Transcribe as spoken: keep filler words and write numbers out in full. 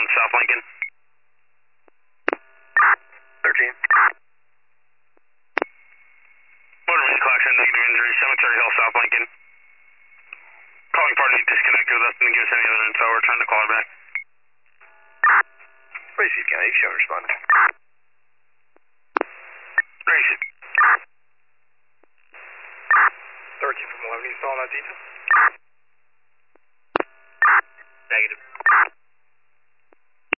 South Lincoln. thirteen. Motor Mini Collection, negative injury, Cemetery Hill, South Lincoln. Calling party disconnected with us, didn't give us any other info, we're trying to call her back. Gracie County, you show responded. Gracie. thirteen from eleven, you saw that detail?